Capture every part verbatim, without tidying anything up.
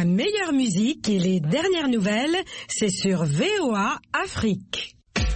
La meilleure musique et les dernières nouvelles, c'est sur V O A Afrique.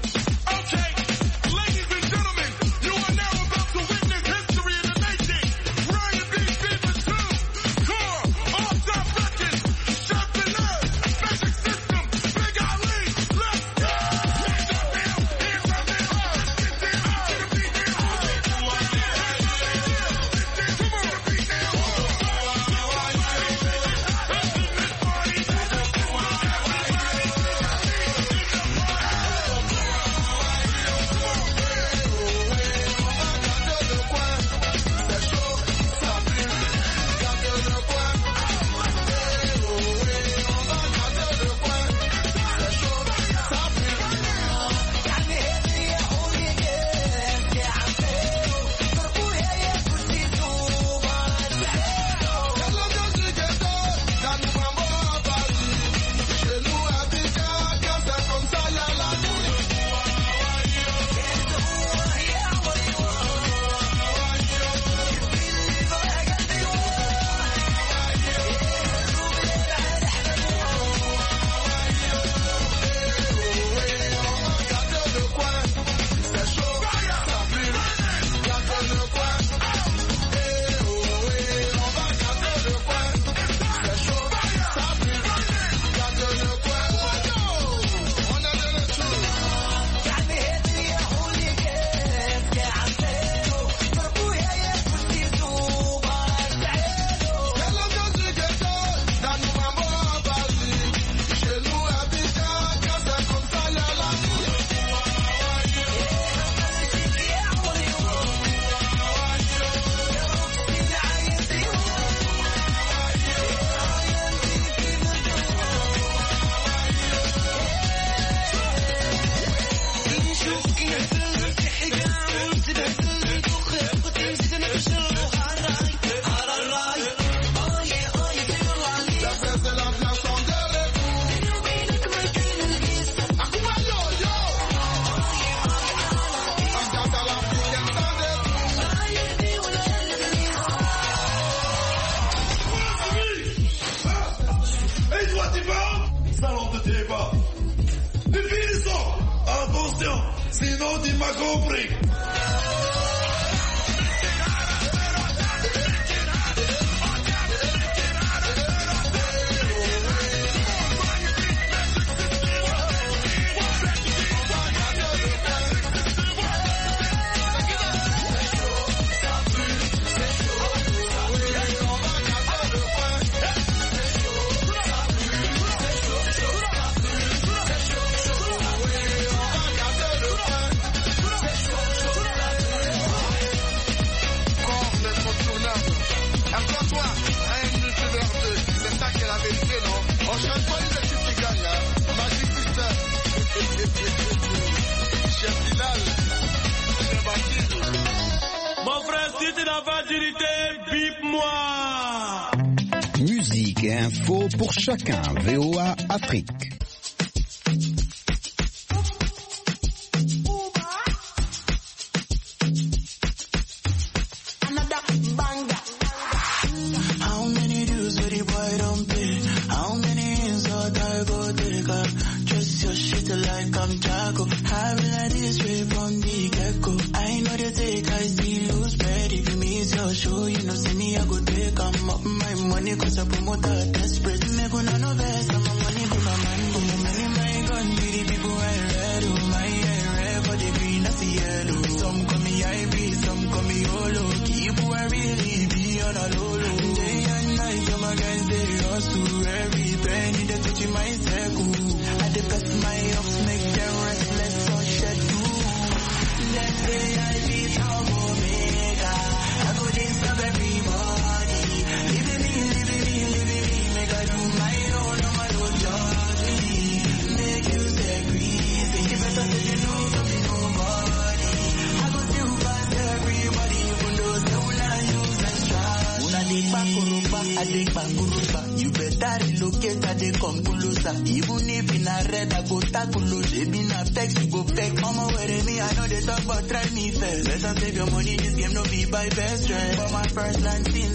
Musique et info pour chacun. V O A Afrique. You better relocate, I dey come closer. Even if in a red, I go tackle load. If in a text, you go fake. Come over with me, I know they talk, but try me first. Better save your money, this game no be by best friend. For my first line,